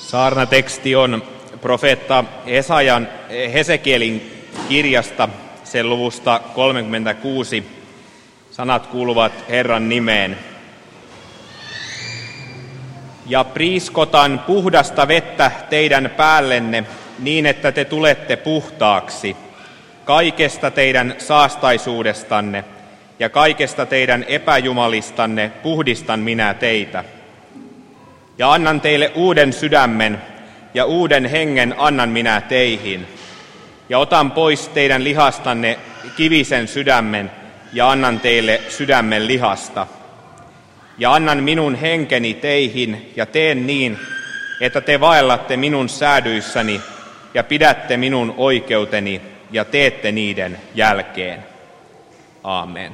Saarnateksti on profeetta Hesekielin kirjasta, sen luvusta 36. Sanat kuuluvat Herran nimeen. Ja priiskotan puhdasta vettä teidän päällenne niin, että te tulette puhtaaksi. Kaikesta teidän saastaisuudestanne ja kaikesta teidän epäjumalistanne puhdistan minä teitä. Ja annan teille uuden sydämen ja uuden hengen annan minä teihin. Ja otan pois teidän lihastanne kivisen sydämen ja annan teille sydämen lihasta. Ja annan minun henkeni teihin ja teen niin, että te vaellatte minun säädyissäni ja pidätte minun oikeuteni ja teette niiden jälkeen. Aamen.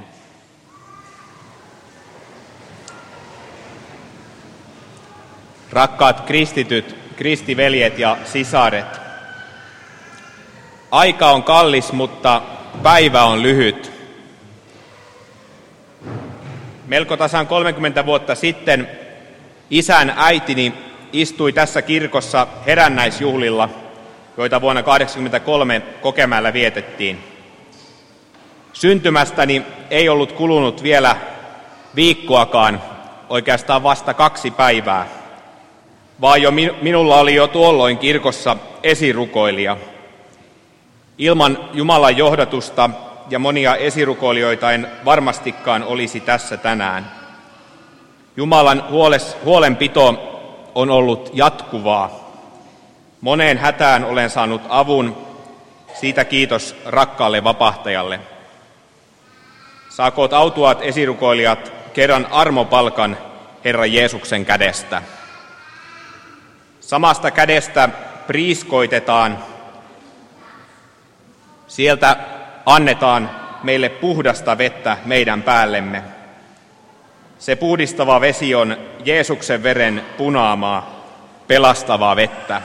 Rakkaat kristityt, kristiveljet ja sisaret, aika on kallis, mutta päivä on lyhyt. Melko tasan 30 vuotta sitten isän äitini istui tässä kirkossa herännäisjuhlilla, joita vuonna 1983 Kokemäellä vietettiin. Syntymästäni ei ollut kulunut vielä viikkoakaan, oikeastaan vasta 2 päivää, vaan minulla oli jo tuolloin kirkossa esirukoilija. Ilman Jumalan johdatusta ja monia esirukoilijoita en varmastikaan olisi tässä tänään. Jumalan huolenpito on ollut jatkuvaa. Moneen hätään olen saanut avun, siitä kiitos rakkaalle vapahtajalle. Saakoot autuaat esirukoilijat kerran armopalkan Herran Jeesuksen kädestä. Samasta kädestä priiskoitetaan, sieltä annetaan meille puhdasta vettä meidän päällemme. Se puhdistava vesi on Jeesuksen veren punaamaa, pelastavaa vettä.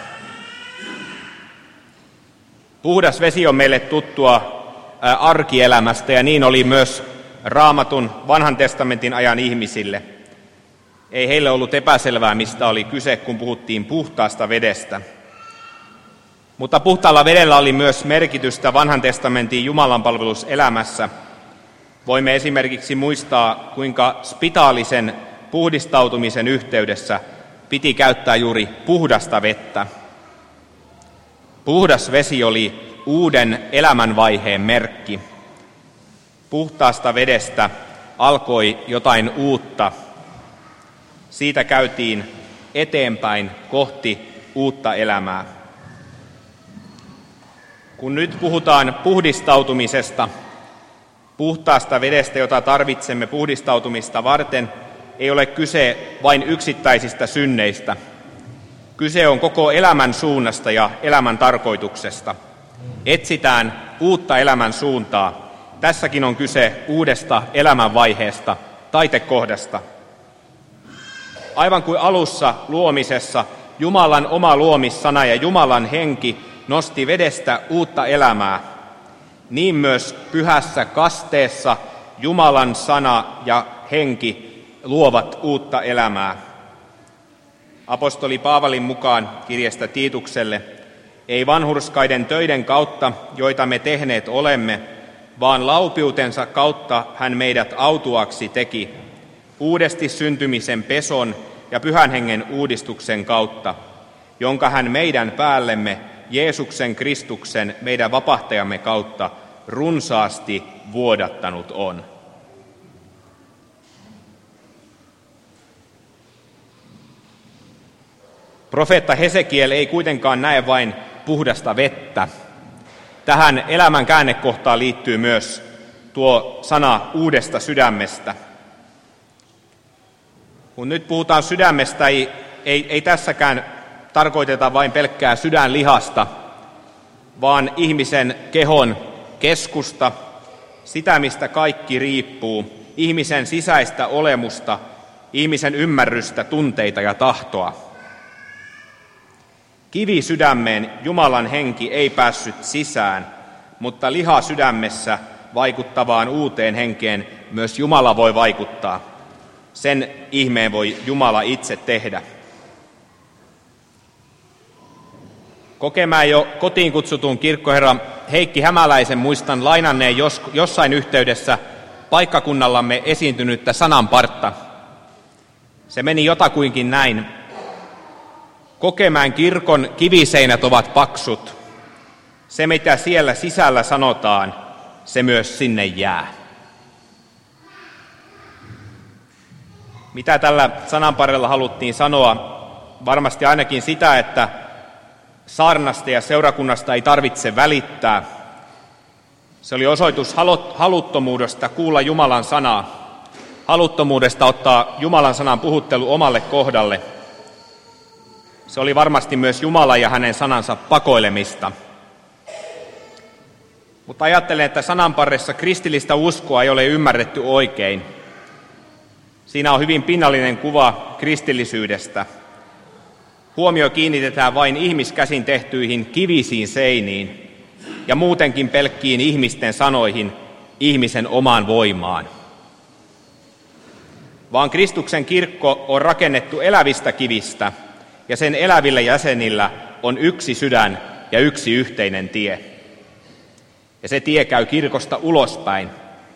Puhdas vesi on meille tuttua arkielämästä ja niin oli myös Raamatun vanhan testamentin ajan ihmisille. Ei heille ollut epäselvää, mistä oli kyse, kun puhuttiin puhtaasta vedestä. Mutta puhtaalla vedellä oli myös merkitystä vanhan testamentin jumalanpalveluselämässä. Voimme esimerkiksi muistaa, kuinka spitaalisen puhdistautumisen yhteydessä piti käyttää juuri puhdasta vettä. Puhdas vesi oli uuden elämänvaiheen merkki. Puhtaasta vedestä alkoi jotain uutta. Siitä käytiin eteenpäin kohti uutta elämää. Kun nyt puhutaan puhdistautumisesta, puhtaasta vedestä, jota tarvitsemme puhdistautumista varten, ei ole kyse vain yksittäisistä synneistä. Kyse on koko elämän suunnasta ja elämän tarkoituksesta. Etsitään uutta elämän suuntaa. Tässäkin on kyse uudesta elämänvaiheesta, taitekohdasta. Aivan kuin alussa luomisessa Jumalan oma luomissana ja Jumalan henki nosti vedestä uutta elämää, niin myös pyhässä kasteessa Jumalan sana ja henki luovat uutta elämää. Apostoli Paavalin mukaan kirjeestä Tiitukselle, ei vanhurskaiden töiden kautta, joita me tehneet olemme, vaan laupiutensa kautta hän meidät autuaksi teki, uudesti syntymisen peson ja pyhän hengen uudistuksen kautta, jonka hän meidän päällemme Jeesuksen Kristuksen, meidän vapahtajamme kautta, runsaasti vuodattanut on. Profeetta Hesekiel ei kuitenkaan näe vain puhdasta vettä. Tähän elämän käännekohtaan liittyy myös tuo sana uudesta sydämestä. Kun nyt puhutaan sydämestä, ei tässäkään tarkoiteta vain pelkkää sydänlihasta, vaan ihmisen kehon keskusta, sitä mistä kaikki riippuu, ihmisen sisäistä olemusta, ihmisen ymmärrystä, tunteita ja tahtoa. Kivisydämeen Jumalan henki ei päässyt sisään, mutta liha sydämessä vaikuttavaan uuteen henkeen myös Jumala voi vaikuttaa. Sen ihmeen voi Jumala itse tehdä. Kokemäen jo kotiin kutsutun kirkkoherra Heikki Hämäläisen muistan lainanneen jossain yhteydessä paikkakunnallamme esiintynyttä sananpartta. Se meni jotakuinkin näin. Kokemäen kirkon kiviseinät ovat paksut. Se, mitä siellä sisällä sanotaan, se myös sinne jää. Mitä tällä sananparrella haluttiin sanoa? Varmasti ainakin sitä, että saarnasta ja seurakunnasta ei tarvitse välittää. Se oli osoitus haluttomuudesta kuulla Jumalan sanaa, haluttomuudesta ottaa Jumalan sanan puhuttelu omalle kohdalle. Se oli varmasti myös Jumalan ja hänen sanansa pakoilemista. Mutta ajattelen, että sananparressa kristillistä uskoa ei ole ymmärretty oikein. Siinä on hyvin pinnallinen kuva kristillisyydestä. Huomio kiinnitetään vain ihmiskäsin tehtyihin kivisiin seiniin ja muutenkin pelkkiin ihmisten sanoihin, ihmisen omaan voimaan. Vaan Kristuksen kirkko on rakennettu elävistä kivistä ja sen elävillä jäsenillä on yksi sydän ja yksi yhteinen tie. Ja se tie käy kirkosta ulospäin.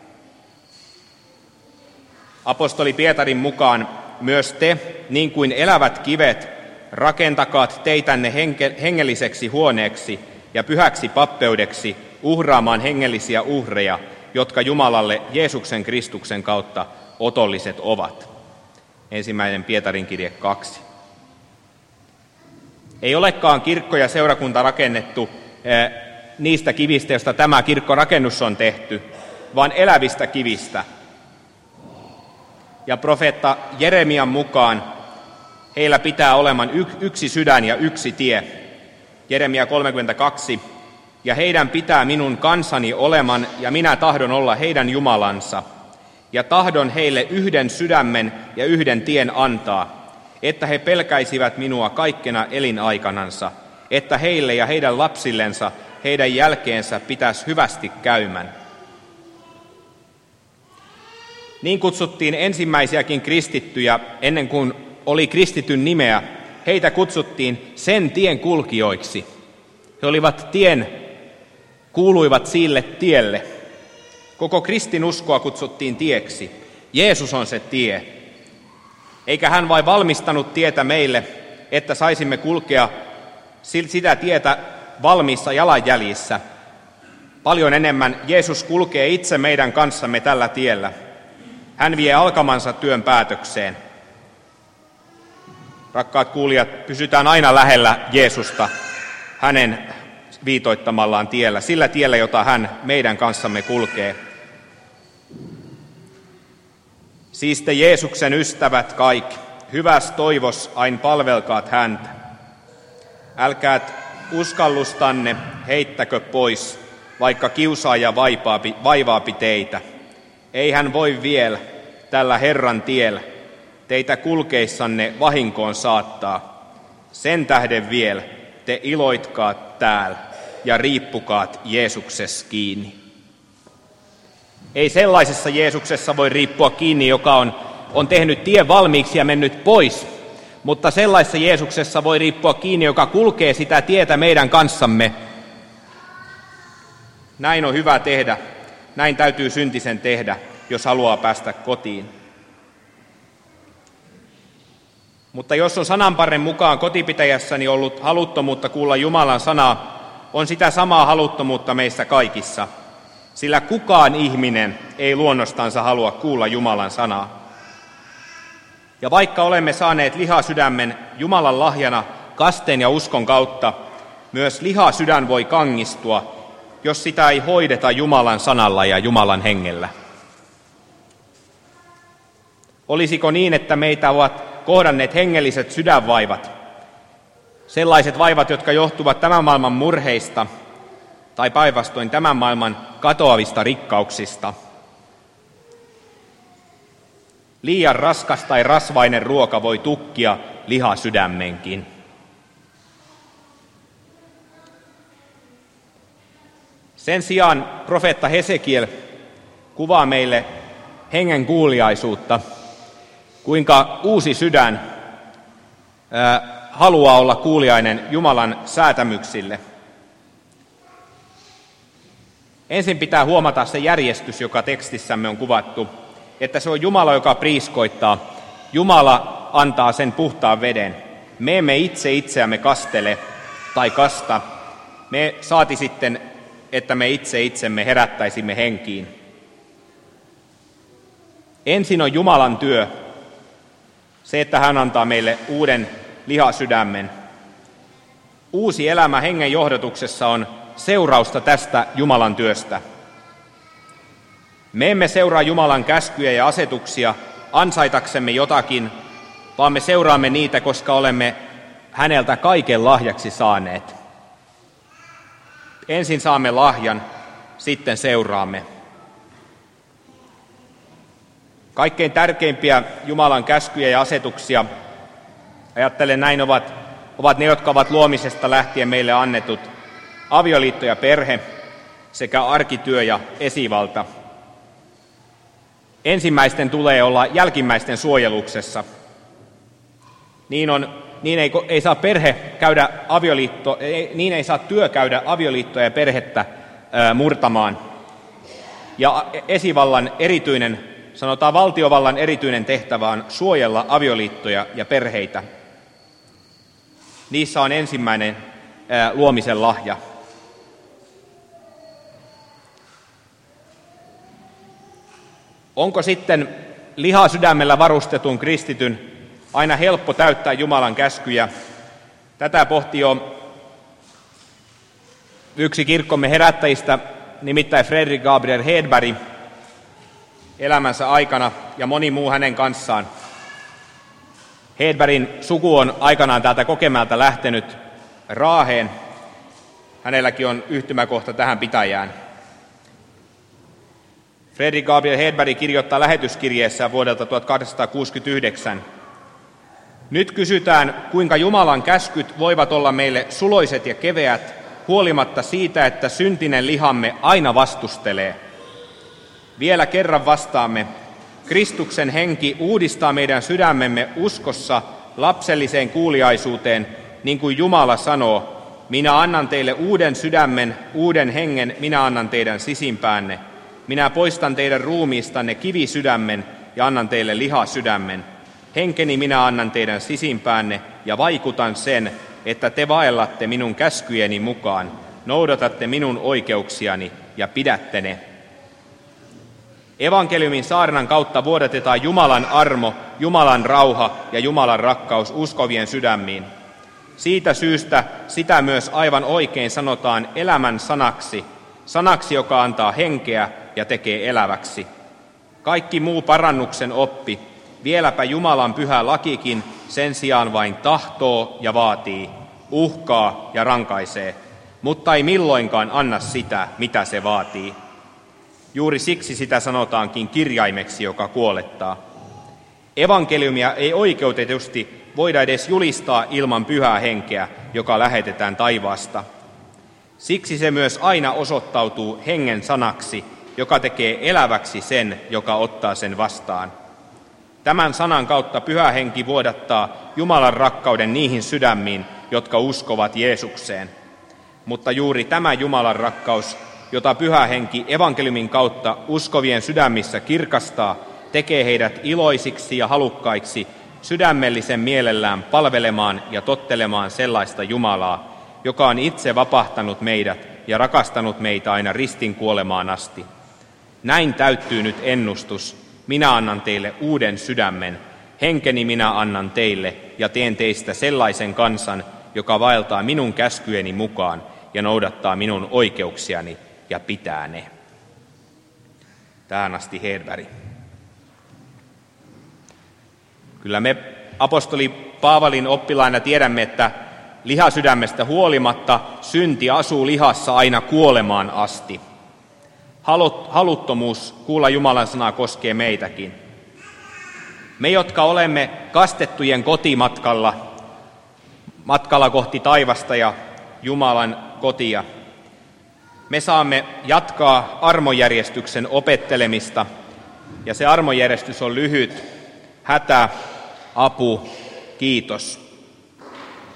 Apostoli Pietarin mukaan myös te, niin kuin elävät kivet, rakentakaat teitänne hengelliseksi huoneeksi ja pyhäksi pappeudeksi uhraamaan hengellisiä uhreja, jotka Jumalalle Jeesuksen Kristuksen kautta otolliset ovat. 1. Pietarin kirje 2. Ei olekaan kirkko ja seurakunta rakennettu niistä kivistä, joista tämä kirkkorakennus on tehty, vaan elävistä kivistä. Ja profeetta Jeremian mukaan heillä pitää olemaan yksi sydän ja yksi tie. Jeremia 32. Ja heidän pitää minun kansani oleman, ja minä tahdon olla heidän Jumalansa. Ja tahdon heille yhden sydämen ja yhden tien antaa, että he pelkäisivät minua kaikkena elinaikanansa, että heille ja heidän lapsillensa heidän jälkeensä pitäisi hyvästi käymän. Niin kutsuttiin ensimmäisiäkin kristittyjä ennen kuin oli kristityn nimeä. Heitä kutsuttiin sen tien kulkijoiksi. He olivat kuuluivat sille tielle. Koko kristinuskoa kutsuttiin tieksi. Jeesus on se tie. Eikä hän vain valmistanut tietä meille, että saisimme kulkea sitä tietä valmiissa jalanjäljissä. Paljon enemmän Jeesus kulkee itse meidän kanssamme tällä tiellä. Hän vie alkamansa työn päätökseen. Rakkaat kuulijat, pysytään aina lähellä Jeesusta hänen viitoittamallaan tiellä, sillä tiellä, jota hän meidän kanssamme kulkee. Siis te Jeesuksen ystävät kaikki, hyväs toivos ain palvelkaat häntä. Älkäät uskallustanne heittäkö pois, vaikka kiusaaja vaivaapi teitä. Ei hän voi vielä tällä Herran tiellä teitä kulkeissanne vahinkoon saattaa. Sen tähden vielä te iloitkaat täällä ja riippukaat Jeesuksessa kiinni. Ei sellaisessa Jeesuksessa voi riippua kiinni, joka on tehnyt tien valmiiksi ja mennyt pois, mutta sellaisessa Jeesuksessa voi riippua kiinni, joka kulkee sitä tietä meidän kanssamme. Näin on hyvä tehdä. Näin täytyy syntisen tehdä, jos haluaa päästä kotiin. Mutta jos on sananparren mukaan kotipitäjässäni ollut haluttomuutta kuulla Jumalan sanaa, on sitä samaa haluttomuutta meissä kaikissa, sillä kukaan ihminen ei luonnostansa halua kuulla Jumalan sanaa. Ja vaikka olemme saaneet lihasydämen Jumalan lahjana kasteen ja uskon kautta, myös lihasydän voi kangistua, jos sitä ei hoideta Jumalan sanalla ja Jumalan hengellä. Olisiko niin, että meitä ovat kohdanneet hengelliset sydänvaivat, sellaiset vaivat, jotka johtuvat tämän maailman murheista tai päinvastoin tämän maailman katoavista rikkauksista? Liian raskas tai rasvainen ruoka voi tukkia lihasydämenkin. Sen sijaan profeetta Hesekiel kuvaa meille hengen kuuliaisuutta, kuinka uusi sydän haluaa olla kuuliainen Jumalan säätämyksille. Ensin pitää huomata se järjestys, joka tekstissämme on kuvattu, että se on Jumala, joka priiskoittaa. Jumala antaa sen puhtaan veden. Me emme itse itseämme kastele tai kasta. Me saati sitten, että me itse itsemme herättäisimme henkiin. Ensin on Jumalan työ, se, että hän antaa meille uuden lihasydämen. Uusi elämä hengen johdatuksessa on seurausta tästä Jumalan työstä. Me emme seuraa Jumalan käskyjä ja asetuksia ansaitaksemme jotakin, vaan me seuraamme niitä, koska olemme häneltä kaiken lahjaksi saaneet. Ensin saamme lahjan, sitten seuraamme. Kaikkein tärkeimpiä Jumalan käskyjä ja asetuksia, ajattelen näin, ovat ne, jotka ovat luomisesta lähtien meille annetut: avioliitto ja perhe sekä arkityö ja esivalta. Ensimmäisten tulee olla jälkimmäisten suojeluksessa. Niin ei saa perhe käydä niin ei saa työ käydä avioliittoa ja perhettä murtamaan. Ja esivallan erityinen, sanotaan valtiovallan erityinen tehtävä on suojella avioliittoja ja perheitä. Niissä on ensimmäinen luomisen lahja. Onko sitten lihasydämellä varustetun kristityn aina helppo täyttää Jumalan käskyjä? Tätä pohti jo yksi kirkkomme herättäjistä, nimittäin Fredrik Gabriel Hedberg, elämänsä aikana ja moni muu hänen kanssaan. Hedbergin suku on aikanaan täältä Kokemäeltä lähtenyt Raaheen. Hänelläkin on yhtymäkohta tähän pitäjään. Fredrik Gabriel Hedberg kirjoittaa lähetyskirjeessä vuodelta 1869. Nyt kysytään, kuinka Jumalan käskyt voivat olla meille suloiset ja keveät, huolimatta siitä, että syntinen lihamme aina vastustelee. Vielä kerran vastaamme, Kristuksen henki uudistaa meidän sydämemme uskossa lapselliseen kuuliaisuuteen, niin kuin Jumala sanoo, minä annan teille uuden sydämen, uuden hengen, minä annan teidän sisimpäänne. Minä poistan teidän ruumiistanne kivisydämen ja annan teille lihasydämen. Henkeni minä annan teidän sisimpäänne ja vaikutan sen, että te vaellatte minun käskyjeni mukaan, noudatatte minun oikeuksiani ja pidätte ne. Evankeliumin saarnan kautta vuodatetaan Jumalan armo, Jumalan rauha ja Jumalan rakkaus uskovien sydämiin. Siitä syystä sitä myös aivan oikein sanotaan elämän sanaksi, sanaksi, joka antaa henkeä ja tekee eläväksi. Kaikki muu parannuksen oppi, vieläpä Jumalan pyhä lakikin, sen sijaan vain tahtoo ja vaatii, uhkaa ja rankaisee, mutta ei milloinkaan anna sitä, mitä se vaatii. Juuri siksi sitä sanotaankin kirjaimeksi, joka kuolettaa. Evankeliumia ei oikeutetusti voida edes julistaa ilman pyhää henkeä, joka lähetetään taivaasta. Siksi se myös aina osoittautuu hengen sanaksi, joka tekee eläväksi sen, joka ottaa sen vastaan. Tämän sanan kautta pyhä henki vuodattaa Jumalan rakkauden niihin sydämiin, jotka uskovat Jeesukseen. Mutta juuri tämä Jumalan rakkaus, jota pyhä henki evankeliumin kautta uskovien sydämissä kirkastaa, tekee heidät iloisiksi ja halukkaiksi sydämellisen mielellään palvelemaan ja tottelemaan sellaista Jumalaa, joka on itse vapahtanut meidät ja rakastanut meitä aina ristin kuolemaan asti. Näin täyttyy nyt ennustus. Minä annan teille uuden sydämen, henkeni minä annan teille ja teen teistä sellaisen kansan, joka vaeltaa minun käskyjeni mukaan ja noudattaa minun oikeuksiani ja pitää ne. Tähän asti Hedberg. Kyllä me apostoli Paavalin oppilaina tiedämme, että lihasydämestä huolimatta synti asuu lihassa aina kuolemaan asti. Haluttomuus kuulla Jumalan sanaa koskee meitäkin. Me, jotka olemme kastettujen kotimatkalla, matkalla kohti taivasta ja Jumalan kotia, me saamme jatkaa armojärjestyksen opettelemista, ja se armojärjestys on lyhyt: hätä, apu, kiitos.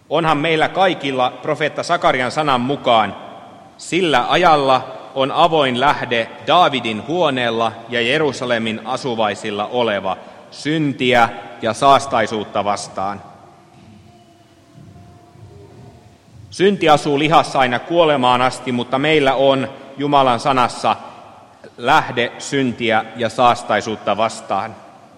Onhan meillä kaikilla profeetta Sakarian sanan mukaan, sillä ajalla on avoin lähde Daavidin huoneella ja Jerusalemin asuvaisilla oleva syntiä ja saastaisuutta vastaan. Synti asuu lihassa aina kuolemaan asti, mutta meillä on Jumalan sanassa lähde syntiä ja saastaisuutta vastaan.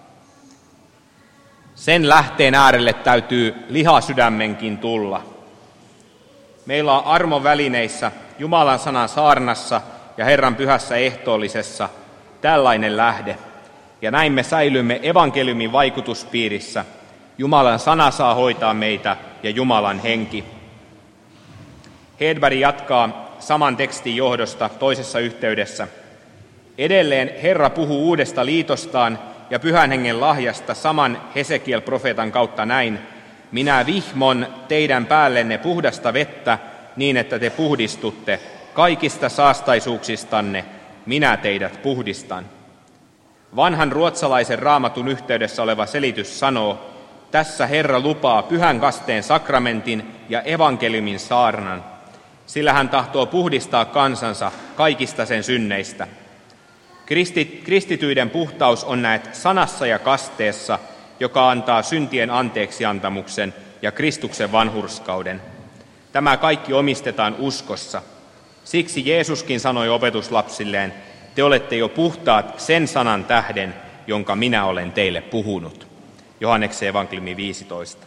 Sen lähteen äärelle täytyy lihasydämenkin tulla. Meillä on armon välineissä, Jumalan sanan saarnassa ja Herran pyhässä ehtoollisessa tällainen lähde. Ja näin me säilymme evankeliumin vaikutuspiirissä. Jumalan sana saa hoitaa meitä ja Jumalan henki. Hedberg jatkaa saman tekstin johdosta toisessa yhteydessä. Edelleen Herra puhuu uudesta liitostaan ja pyhän hengen lahjasta saman Hesekiel-profeetan kautta näin. Minä vihmon teidän päällenne puhdasta vettä niin, että te puhdistutte. Kaikista saastaisuuksistanne minä teidät puhdistan. Vanhan ruotsalaisen raamatun yhteydessä oleva selitys sanoo, tässä Herra lupaa pyhän kasteen sakramentin ja evankeliumin saarnan, sillä hän tahtoo puhdistaa kansansa kaikista sen synneistä. Kristityiden puhtaus on näet sanassa ja kasteessa, joka antaa syntien anteeksiantamuksen ja Kristuksen vanhurskauden. Tämä kaikki omistetaan uskossa. Siksi Jeesuskin sanoi opetuslapsilleen, te olette jo puhtaat sen sanan tähden, jonka minä olen teille puhunut. Johanneksen evankeliumi 15.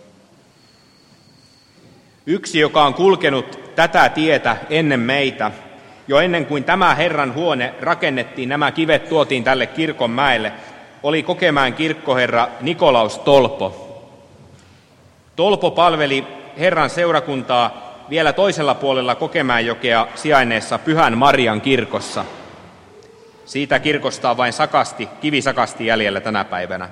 Yksi, joka on kulkenut tätä tietä ennen meitä, jo ennen kuin tämä Herran huone rakennettiin, nämä kivet tuotiin tälle kirkonmäelle, oli Kokemäen kirkkoherra Nikolaus Tolpo. Tolpo palveli Herran seurakuntaa vielä toisella puolella Kokemäenjokea sijainneessa Pyhän Marian kirkossa. Siitä kirkosta on vain kivisakasti jäljellä tänä päivänä.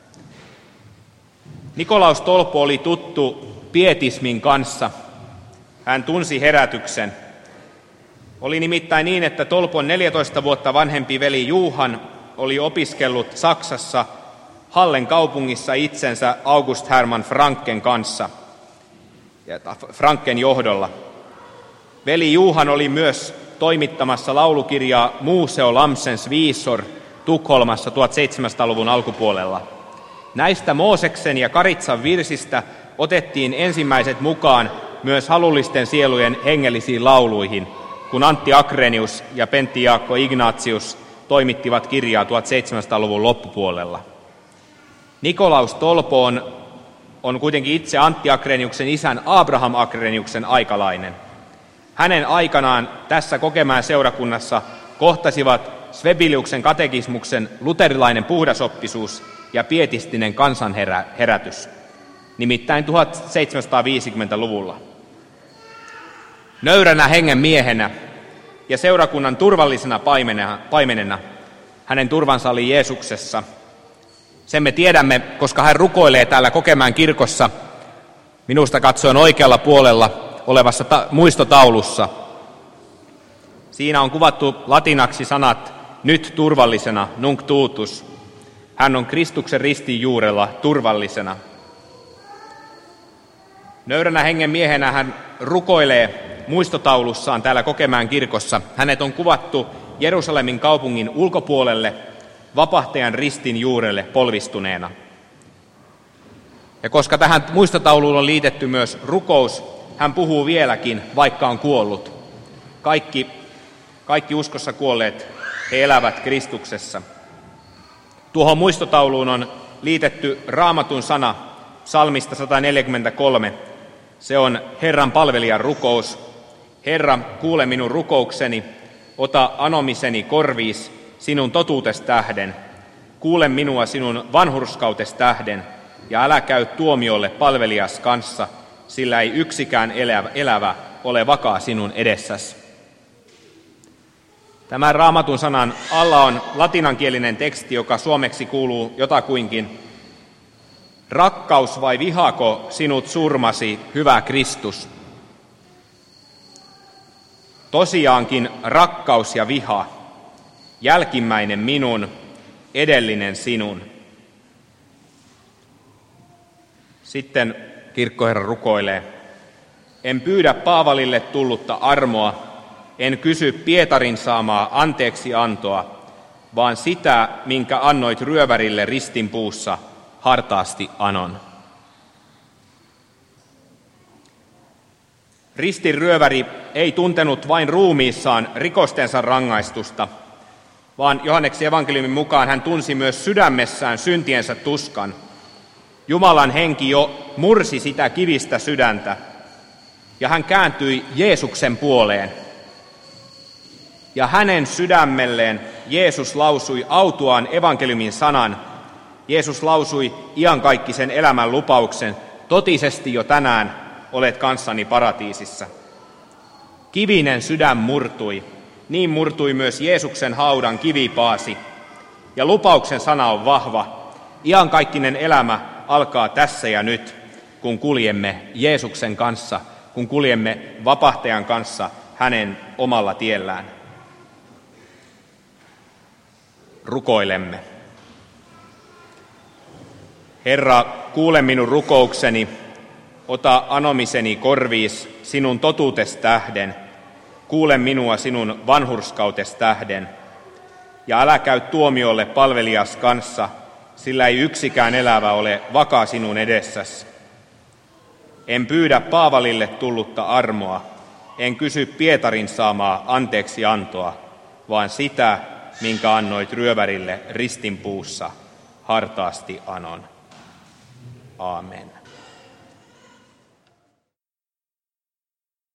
Nikolaus Tolpo oli tuttu pietismin kanssa. Hän tunsi herätyksen. Oli nimittäin niin, että Tolpon 14 vuotta vanhempi veli Juhan oli opiskellut Saksassa Hallen kaupungissa itsensä August Hermann Franken kanssa, Franken johdolla. Veli Juhan oli myös toimittamassa laulukirjaa Museo Lamsens Visor Tukholmassa 1700-luvun alkupuolella. Näistä Mooseksen ja Karitsan virsistä otettiin ensimmäiset mukaan myös halullisten sielujen hengellisiin lauluihin, kun Antti Akrenius ja Pentti Jaakko Ignatius toimittivat kirjaa 1700-luvun loppupuolella. Nikolaus Tolpo on kuitenkin itse Antti Akreniuksen isän Abraham Akreniuksen aikalainen. Hänen aikanaan tässä Kokemäen seurakunnassa kohtasivat Svebeliuksen katekismuksen luterilainen puhdasoppisuus ja pietistinen kansanherätys, nimittäin 1750-luvulla. Nöyränä hengen miehenä ja seurakunnan turvallisena paimenena hänen turvansa oli Jeesuksessa. Sen me tiedämme, koska hän rukoilee täällä Kokemäen kirkossa minusta katsoen oikealla puolella olevassa muistotaulussa. Siinä on kuvattu latinaksi sanat nyt turvallisena, nunc tutus. Hän on Kristuksen ristin juurella turvallisena. Nöyränä hengen miehenä hän rukoilee muistotaulussaan täällä Kokemäen kirkossa. Hänet on kuvattu Jerusalemin kaupungin ulkopuolelle vapahtajan ristin juurelle polvistuneena. Ja koska tähän muistotauluun on liitetty myös rukous, hän puhuu vieläkin, vaikka on kuollut. Kaikki uskossa kuolleet, he elävät Kristuksessa. Tuohon muistotauluun on liitetty Raamatun sana psalmista 143. Se on Herran palvelijan rukous. Herra, kuule minun rukoukseni, ota anomiseni korviis sinun totuutes tähden. Kuule minua sinun vanhurskautes tähden, ja älä käy tuomiolle palvelijas kanssa, sillä ei yksikään elävä ole vakaa sinun edessäsi. Tämän Raamatun sanan alla on latinankielinen teksti, joka suomeksi kuuluu jotakuinkin: rakkaus vai vihako sinut surmasi, hyvä Kristus? Tosiaankin rakkaus ja viha, jälkimmäinen minun, edellinen sinun. Sitten kirkkoherra rukoilee: En pyydä Paavalille tullutta armoa, en kysy Pietarin saamaa anteeksiantoa, vaan sitä, minkä annoit ryövärille ristinpuussa, hartaasti anon. Ristin ryöväri ei tuntenut vain ruumiissaan rikostensa rangaistusta, vaan Johanneksen evankeliumin mukaan hän tunsi myös sydämessään syntiensä tuskan. Jumalan henki jo mursi sitä kivistä sydäntä, ja hän kääntyi Jeesuksen puoleen. Ja hänen sydämelleen Jeesus lausui autuaan evankeliumin sanan. Jeesus lausui iankaikkisen elämän lupauksen, totisesti jo tänään olet kanssani paratiisissa. Kivinen sydän murtui, niin murtui myös Jeesuksen haudan kivipaasi. Ja lupauksen sana on vahva. Iankaikkinen elämä alkaa tässä ja nyt, kun kuljemme Jeesuksen kanssa, kun kuljemme vapahtajan kanssa hänen omalla tiellään. Rukoilemme. Herra, kuule minun rukoukseni, ota anomiseni korviis sinun totuutes tähden, kuule minua sinun vanhurskautes tähden, ja älä käy tuomiolle palvelias kanssa, sillä ei yksikään elävä ole vakaa sinun edessäsi. En pyydä Paavalille tullutta armoa, en kysy Pietarin saamaa anteeksiantoa, vaan sitä, minkä annoit ryövärille ristinpuussa, hartaasti anon. Aamen.